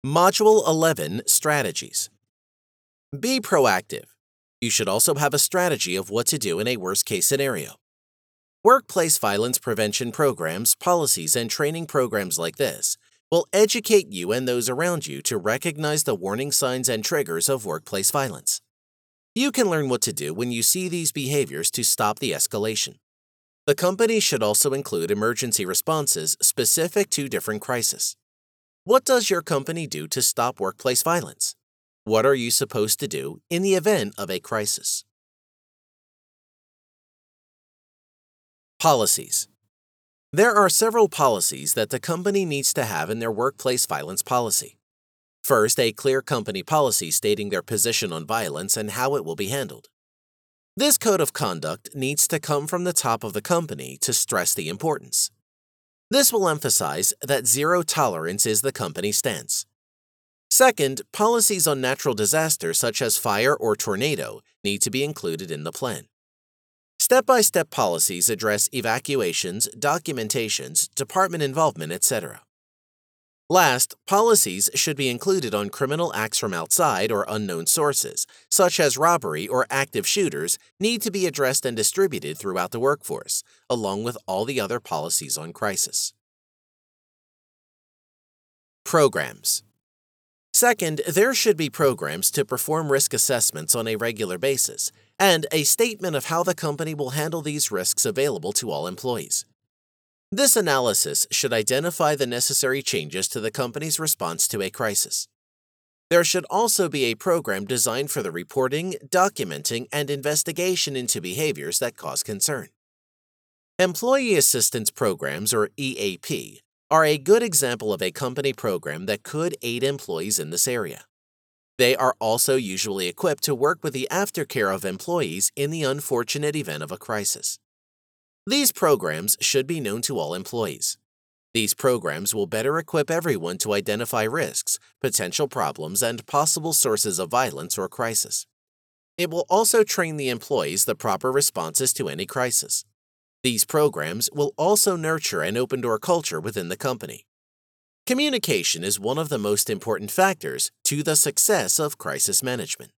Module 11 Strategies. Be proactive. You should also have a strategy of what to do in a worst-case scenario. Workplace violence prevention programs, policies, and training programs like this will educate you and those around you to recognize the warning signs and triggers of workplace violence. You can learn what to do when you see these behaviors to stop the escalation. The company should also include emergency responses specific to different crises. What does your company do to stop workplace violence? What are you supposed to do in the event of a crisis? Policies. There are several policies that the company needs to have in their workplace violence policy. First, a clear company policy stating their position on violence and how it will be handled. This code of conduct needs to come from the top of the company to stress the importance. This will emphasize that zero tolerance is the company's stance. Second, policies on natural disasters such as fire or tornado need to be included in the plan. Step-by-step policies address evacuations, documentations, department involvement, etc. Last, policies should be included on criminal acts from outside or unknown sources, such as robbery or active shooters, need to be addressed and distributed throughout the workforce, along with all the other policies on crisis. Programs. Second, there should be programs to perform risk assessments on a regular basis, and a statement of how the company will handle these risks available to all employees. This analysis should identify the necessary changes to the company's response to a crisis. There should also be a program designed for the reporting, documenting, and investigation into behaviors that cause concern. Employee Assistance Programs, or EAP, are a good example of a company program that could aid employees in this area. They are also usually equipped to work with the aftercare of employees in the unfortunate event of a crisis. These programs should be known to all employees. These programs will better equip everyone to identify risks, potential problems, and possible sources of violence or crisis. It will also train the employees the proper responses to any crisis. These programs will also nurture an open-door culture within the company. Communication is one of the most important factors to the success of crisis management.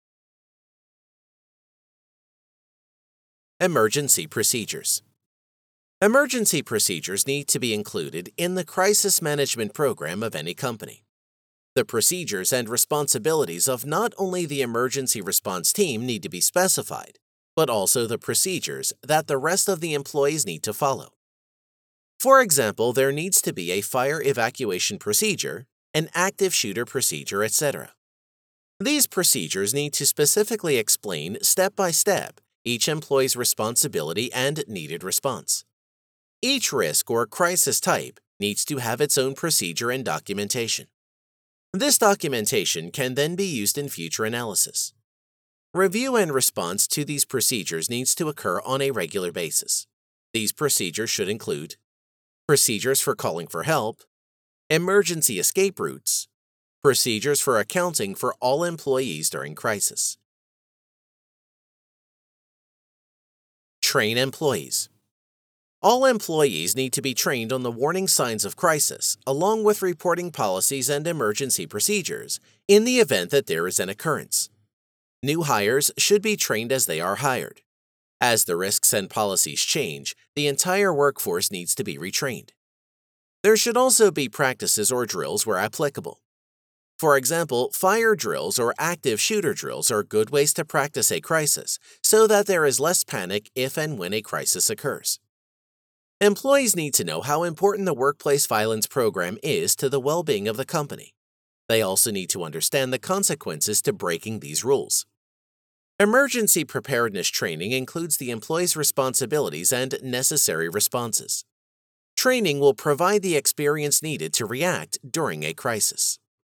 Emergency procedures. Emergency procedures need to be included in the crisis management program of any company. The procedures and responsibilities of not only the emergency response team need to be specified, but also the procedures that the rest of the employees need to follow. For example, there needs to be a fire evacuation procedure, an active shooter procedure, etc. These procedures need to specifically explain step by step each employee's responsibility and needed response. Each risk or crisis type needs to have its own procedure and documentation. This documentation can then be used in future analysis. Review and response to these procedures needs to occur on a regular basis. These procedures should include procedures for calling for help, emergency escape routes, procedures for accounting for all employees during crisis. Train employees. All employees need to be trained on the warning signs of crisis, along with reporting policies and emergency procedures in the event that there is an occurrence. New hires should be trained as they are hired. As the risks and policies change, the entire workforce needs to be retrained. There should also be practices or drills where applicable. For example, fire drills or active shooter drills are good ways to practice a crisis so that there is less panic if and when a crisis occurs. Employees need to know how important the workplace violence program is to the well-being of the company. They also need to understand the consequences to breaking these rules. Emergency preparedness training includes the employee's responsibilities and necessary responses. Training will provide the experience needed to react during a crisis.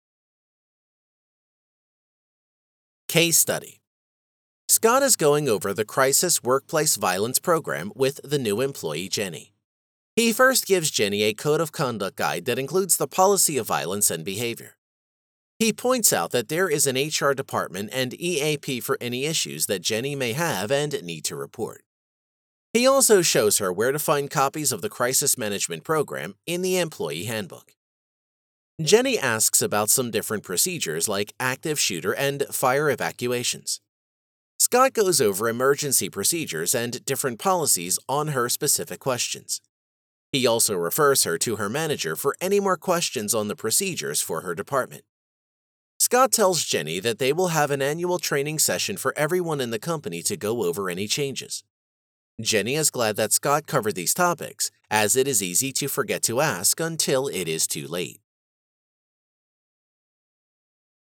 Case study. Scott is going over the Crisis Workplace Violence Program with the new employee Jenny. He first gives Jenny a code of conduct guide that includes the policy of violence and behavior. He points out that there is an HR department and EAP for any issues that Jenny may have and need to report. He also shows her where to find copies of the Crisis Management Program in the Employee Handbook. Jenny asks about some different procedures like active shooter and fire evacuations. Scott goes over emergency procedures and different policies on her specific questions. He also refers her to her manager for any more questions on the procedures for her department. Scott tells Jenny that they will have an annual training session for everyone in the company to go over any changes. Jenny is glad that Scott covered these topics, as it is easy to forget to ask until it is too late.